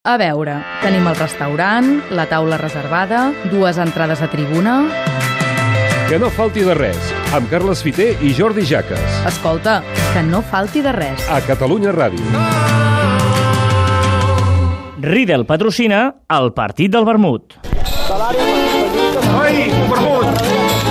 A veure, tenim el restaurant, la taula reservada, 2 entrades a tribuna... Que no falti de res, amb Carles Fiter i Jordi Jaques. Escolta, que no falti de res. A Catalunya Ràdio. Riedel patrocina el partit del vermut. Ai, vermut!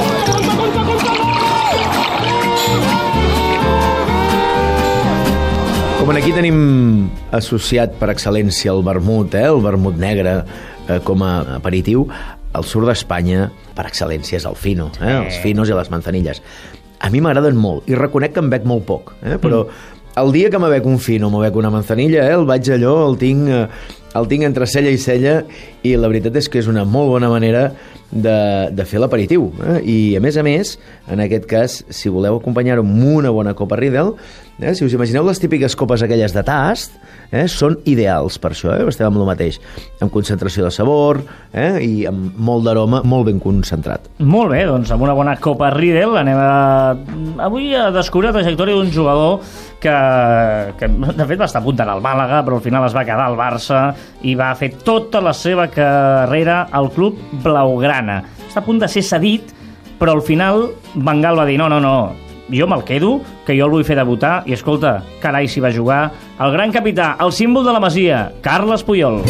Com aquí tenim associat per excel·lència el vermut, el vermut negre com a aperitiu, al sud d'Espanya per excel·lència és el fino, els finos i les manzanilles. A mi m'agraden molt i reconec que em bec molt poc, però el dia que me bec un fino, me bec una manzanilla, el vaig allò, el tinc entre cella i cella, i la veritat és que és una molt bona manera de fer l'aperitiu. I a més, en aquest cas, si voleu acompanyar-ho amb una bona copa Riedel, si us imagineu les típiques copes aquelles de tast, són ideals per això, estem amb el mateix, amb concentració de sabor i amb molt d'aroma, molt ben concentrat. Molt bé, doncs amb una bona copa Riedel anem avui a descobrir la trajectòria d'un jugador que de fet va estar apuntant al Màlaga, però al final es va quedar al Barça i va fer tota la seva carrera al club blaugrana. Està a punt de ser cedit, però al final Van Gaal va dir no, jo me'l quedo, que jo el vull fer debutar, i escolta, carai si va jugar el gran capità, el símbol de la Masia, Carles Puyol.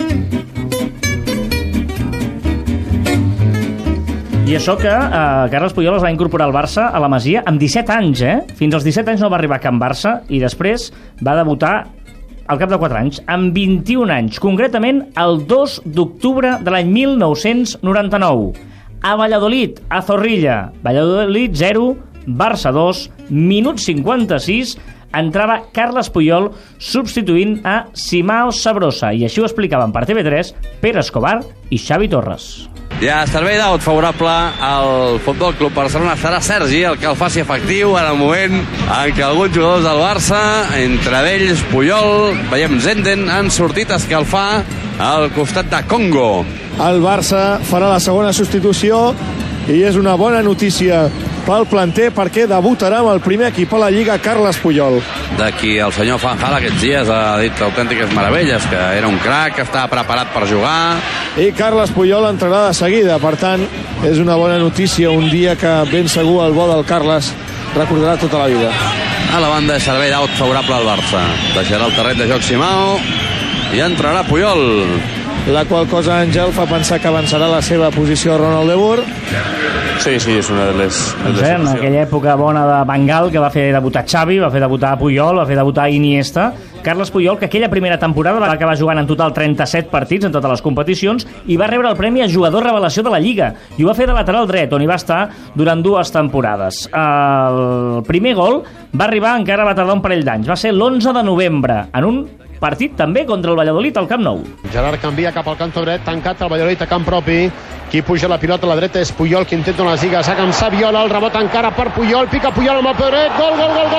I això que Carles Puyol es va incorporar al Barça a la Masia amb 17 anys, Fins als 17 anys no va arribar a Can Barça i després va debutar al cap de 4 anys, amb 21 anys, concretament el 2 d'octubre de l'any 1999. A Valladolid, a Zorrilla, Valladolid 0, Barça 2, minut 56, entrava Carles Puyol substituint a Simao Sabrosa, i així ho explicaven per TV3 Pere Escobar i Xavi Torres. Ja, servei d'aut favorable al Futbol Club Barcelona. Serà Sergi el que el faci efectiu en el moment en què alguns jugadors del Barça, entre ells Puyol, veiem Zenden, han sortit a escalfar al costat de Congo. El Barça farà la segona substitució i és una bona notícia pel planter perquè debutarà amb el primer equip a la Lliga Carles Puyol. D'aquí el senyor Fanjal aquests dies ha dit autèntiques meravelles, que era un crac, que estava preparat per jugar. I Carles Puyol entrarà de seguida, per tant, és una bona notícia, un dia que ben segur el bo del Carles recordarà tota la vida. A la banda de servei d'aut favorable al Barça. Deixarà el terreny de joc Simao i entrarà Puyol. La qual cosa, Àngel, fa pensar que avançarà la seva posició a Ronald de Boer. Sí, és una de les en aquella època bona de Van Gaal, que va fer debutar Xavi, va fer debutar Puyol, va fer debutar Iniesta. Carles Puyol, que aquella primera temporada va acabar jugant en total 37 partits en totes les competicions i va rebre el premi a jugador revelació de la Lliga, i ho va fer de lateral dret, on hi va estar durant 2 temporades. El primer gol va arribar, encara va tardar un parell d'anys, va ser l'11 de novembre, en un partit també contra el Valladolid al Camp Nou. Gerard canvia cap al cantó dret, tancat el Valladolid a camp propi. Qui puja la pilota a la dreta és Puyol, qui intenta una ziga, saca amb Saviola, el rebot encara per Puyol, pica Puyol amb el peu dret, gol.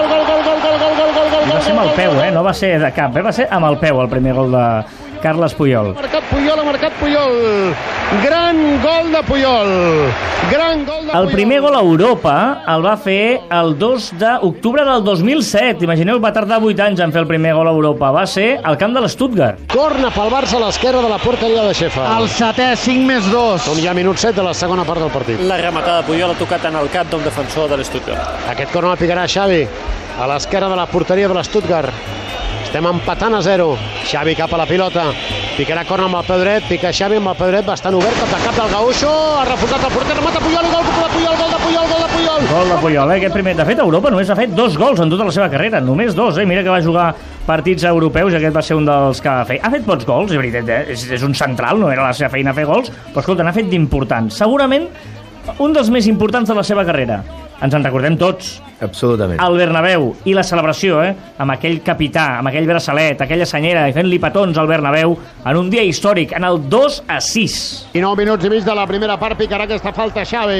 Va ser amb el peu, no va ser de cap, va ser amb el peu el primer gol de Carles Puyol. Ha marcat Puyol. Gran gol de Puyol. El primer gol a Europa el va fer el 2 d'octubre del 2007. Imagineu, va tardar 8 anys en fer el primer gol a Europa. Va ser al camp de l'Stuttgart. Corna pel Barça a l'esquerra de la porteria de Xefa. El setè, 5+2. Som ja minut 7 de la segona part del partit. La rematada de Puyol ha tocat en el cap d'un defensor de l'Stuttgart. Aquest corna el picarà Xavi a l'esquerra de la porteria de l'Stuttgart. Estem empatant a 0. Xavi cap a la pilota. Picarà corna amb el peu dret. Pica Xavi amb el peu dret bastant obert. Cap de cap del Gaúcho. Ha refutat el porter. Remata Puyol i gol de Puyol. Gol de Puyol, aquest primer. De fet, a Europa només ha fet 2 gols en tota la seva carrera. Només 2, Mira que va jugar partits europeus i aquest va ser un dels que va fer. Ha fet pocs gols, és veritat, és un central, no era la seva feina fer gols, però escolta, n'ha fet d'importants. Segurament un dels més importants de la seva carrera. Ens en recordem tots. Absolutament. Al Bernabéu i la celebració, amb aquell capità, amb aquell braçalet, aquella senyera, i fent-li petons al Bernabéu en un dia històric, en el 2-6. I 9 minuts i mig de la primera part, picarà aquesta falta Xavi.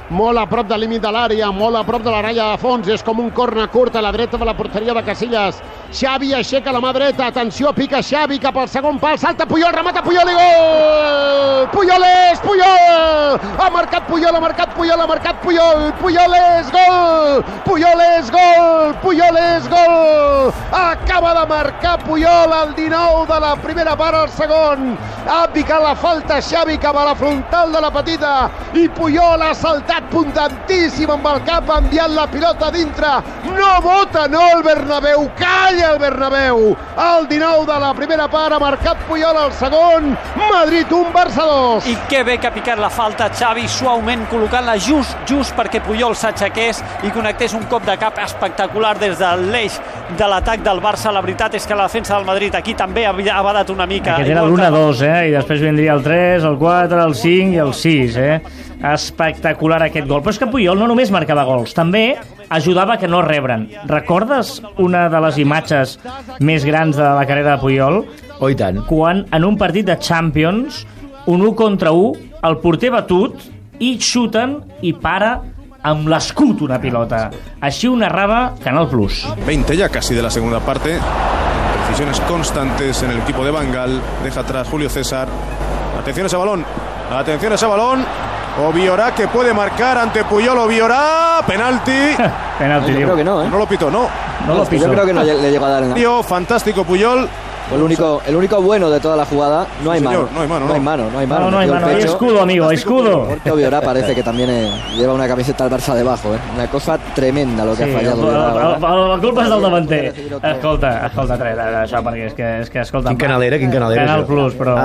molt a prop del límit de l'àrea, molt a prop de la ratlla de fons, és com un corna curt a la dreta de la porteria de Casillas. Xavi aixeca la mà dreta, atenció, pica Xavi cap al segon pal, salta Puyol, remata Puyol i gol! Puyol és Puyol! Ha marcat Puyol, ha marcat Puyol, ha marcat Puyol! Puyol és gol! Puyol és gol! Puyol és gol! Acaba de marcar Puyol al 19 de la primera part al segon. Ha picat la falta Xavi cap a la frontal de la petita i Puyol ha saltat puntantíssim amb el cap, ha enviat la pilota dintre. No vota, no el Bernabéu, calla el Bernabéu. Al 19 de la primera part ha marcat Puyol al segon. Madrid 1, Barça 2. I que bé que ha picat la falta Xavi, suaument col·locant-la just perquè Puyol s'aixequés i connectés un cop de cap espectacular des de l'eix de l'atac del Barça. La veritat és que la defensa del Madrid aquí també ha badat una mica. Aquest era l'1-2, i després vindria el 3, el 4, el 5 i el 6, Espectacular aquest gol. Però és que Puyol no només marcava gols, també ajudava que no rebren. Recordes una de les imatges més grans de la carrera de Puyol? Oh, i tant. Quan en un partit de Champions, un 1 contra 1, el porter batut i xuten i para amb l'escut una pilota. Així ho narrava Canal Plus. 20 ya casi de la segunda parte. Precisiones constantes en el equipo de Van Gaal. Deja atrás Julio César. Atención a ese balón. Atención a ese balón. Obiorá que puede marcar ante Puyol. Obiorá. Penalti. Penalti, yo creo que no, No lo pitó, no. No lo pisó. Yo creo que no le llegó a dar en la... Fantástico Puyol. El único bueno de toda la jugada. No hay mano. No hay mano. No hay escudo, amigo, escudo. Obiorá parece que también lleva una camiseta del Barça debajo, Una cosa tremenda lo que ha fallado. La culpa és del davanter. Escolta, això, perquè és que escolta... Quin canal era? Canal Plus, però...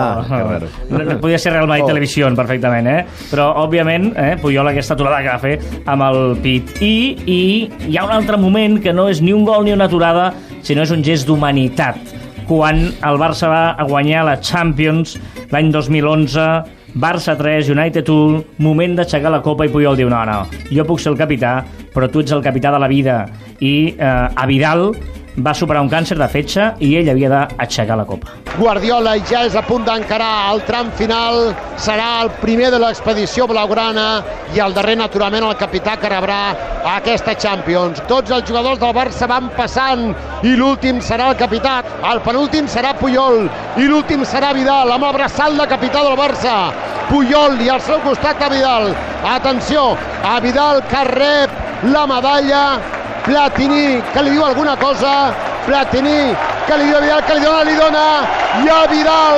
Podia ser Real Madrid Televisió, perfectament, Però, òbviament, Puyol aquesta aturada que va fer amb el pit. I hi ha un altre moment que no és ni un gol ni una aturada, sinó és un gest d'humanitat. Quan el Barça va a guanyar la Champions l'any 2011, Barça 3, United 1, moment d'aixecar la copa i Puyol diu no, jo puc ser el capità, però tu ets el capità de la vida. I a Vidal va superar un càncer de fetge i ell havia d'aixecar la copa. Guardiola ja és a punt d'encarar el tram final, serà el primer de l'expedició blaugrana i el darrer, naturalment, el capità que rebrà aquesta Champions. Tots els jugadors del Barça van passant i l'últim serà el capità, el penúltim serà Puyol i l'últim serà Vidal, amb el braçal de capità del Barça. Puyol i al seu costat a Vidal. Atenció, a Vidal que rep la medalla. Platini, que li diu alguna cosa, Platini, que li diu a Vidal, que li dona, i a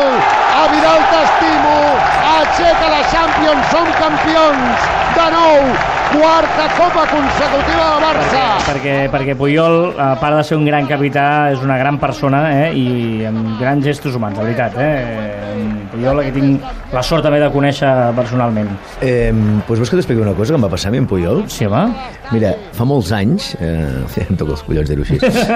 Vidal t'estimo, aixeca la Champions, som campions, de nou, quarta copa consecutiva del Barça. Perquè Puyol, a part de ser un gran capità, és una gran persona i amb grans gestos humans, de veritat. Puyol, que tinc la sort també de conèixer personalment. Doncs vols que t'expliqui una cosa que em va passar a mi amb Puyol? Sí, home. Mira, fa molts anys, em toca els collons dir-ho així,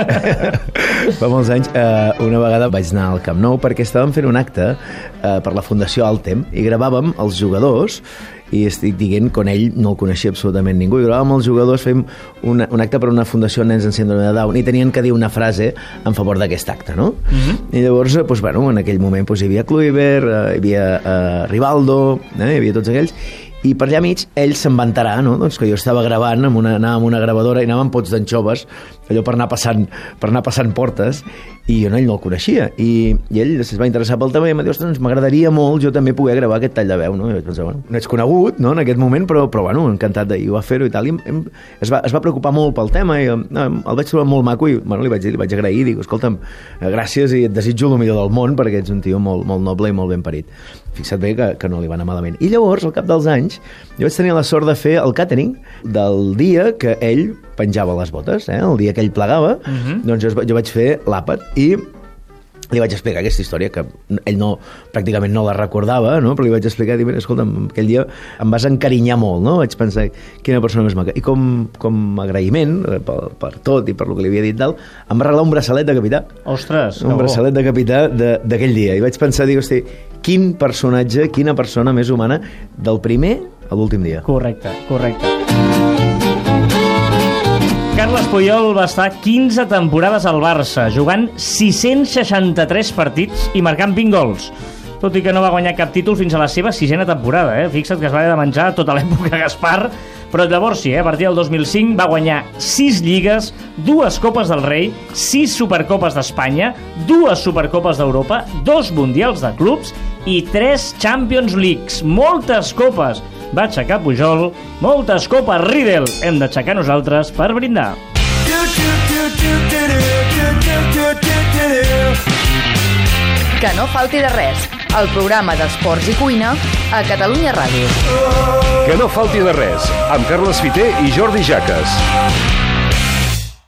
fa molts anys, una vegada vaig anar al Camp Nou perquè estàvem fent un acte per la Fundació Altem i gravàvem els jugadors i estic dient que ell no el coneixia absolutament ningú, i gravàvem els jugadors, fèiem un acte per una fundació de nens amb síndrome de Down i tenien que dir una frase en favor d'aquest acte, no? I llavors, en aquell moment hi havia Kluivert, hi havia Rivaldo, hi havia tots aquells, i per allà mig ell se'n va enterar, no? Doncs que jo estava gravant, anava amb una gravadora i anava amb pots d'anxoves, allò per anar passant portes, i jo ell no el coneixia, i ell es va interessar pel tema i em va dir, ostres, m'agradaria molt jo també poder gravar aquest tall de veu, no? I vaig pensar, no ets conegut, no?, en aquest moment, però encantat i ho va fer-ho i tal, i es va preocupar molt pel tema i el vaig trobar molt maco i li vaig agrair, dic, escolta'm, gràcies i et desitjo el millor del món perquè ets un tio molt noble i molt ben parit. Fixa't bé que no li va anar malament. I llavors, al cap dels anys, jo vaig tenir la sort de fer el catering del dia que ell penjava les botes, el dia que ell plegava, doncs jo vaig fer l'àpat i li vaig explicar aquesta història que ell pràcticament no la recordava, no? Però li vaig explicar, dir, escolta'm, aquell dia em vas encarinyar molt, no? Vaig pensar, quina persona més maca. I com agraïment per tot i per lo que li havia dit tal, em va regalar un braçalet de capità. Ostres, un braçalet de capità d'aquell dia. I vaig pensar, dic, hosti, quin personatge, quina persona més humana del primer a l'últim dia. Correcte. Carles Puyol va estar 15 temporades al Barça, jugant 663 partits i marcant 20 gols. tot i que no va guanyar cap títol fins a la seva 6ª temporada. Fixa't que es va haver de menjar tota l'època Gaspar, però llavors sí, a partir del 2005 va guanyar 6 lligues, 2 Copes del Rei, 6 Supercopes d'Espanya, 2 Supercopes d'Europa, 2 Mundials de Clubs i 3 Champions Leagues. Moltes copes va aixecar Pujol, moltes copes Riedel hem d'aixecar nosaltres per brindar. Que no falti de res, el programa d'esports i cuina a Catalunya Ràdio. Que no falti de res, amb Carles Fiter i Jordi Jaques.